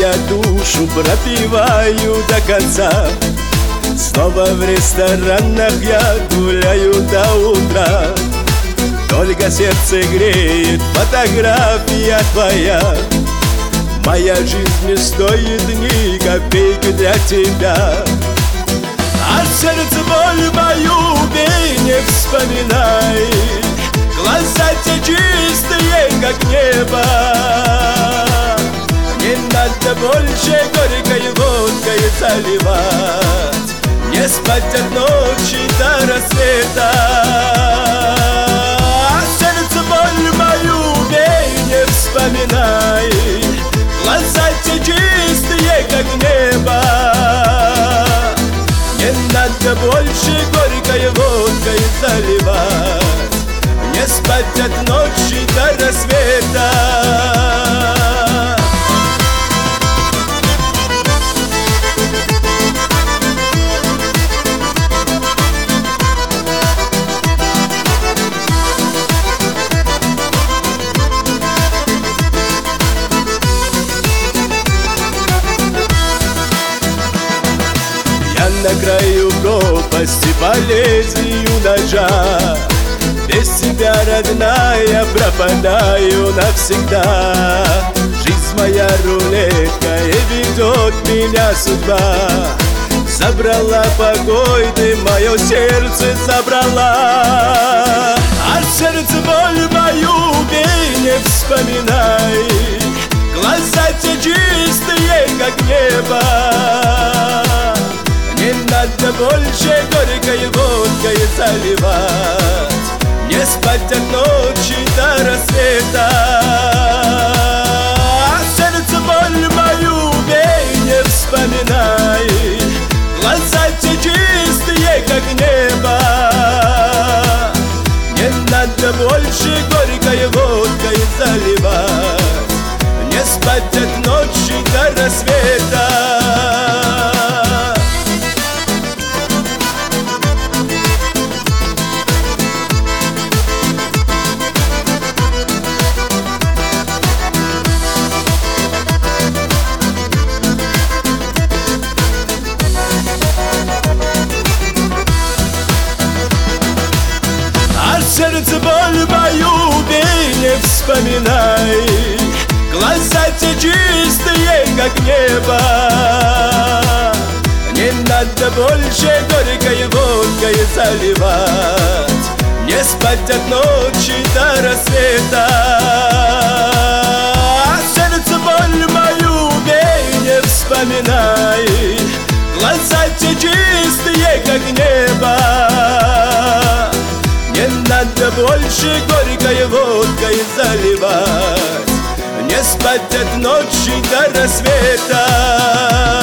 я душу пропиваю до конца. Снова в ресторанах я гуляю до утра. Только сердце греет фотография твоя. Моя жизнь не стоит ни копейки для тебя. А сердце боль мою бей, не вспоминай. Глаза те чистые, как небо. Не надо больше горькой водкой заливать. Не спать от ночи до рассвета. А сердце боль мою бей, не вспоминай. Глаза те чистые, как небо. Не надо больше горькой водкой заливать. Не спать от ночи до рассвета. На краю пропасти по лезвию ножа. Без тебя, родная, пропадаю навсегда. Жизнь моя рулетка, и ведет меня судьба. Забрала покой ты, мое сердце забрала. А сердце боль мою бей, не вспоминай. Глаза те чистые, как небо. Не надо больше горькой водкой заливать. Не спать от ночи до рассвета. А сердце боль мою бей, не вспоминай. Глаза те чистые, как небо. Не надо больше горькой водкой заливать. Не спать от ночи до рассвета. Сердце боль мою бей, не вспоминай. Глаза те чистые, как небо. Не надо больше горькой водкой заливать. Не спать от ночи до рассвета. Сердце боль мою бей, не вспоминай. Глаза те чистые, как небо. Не надо больше горькой водкой заливать. Не спать от ночи до рассвета.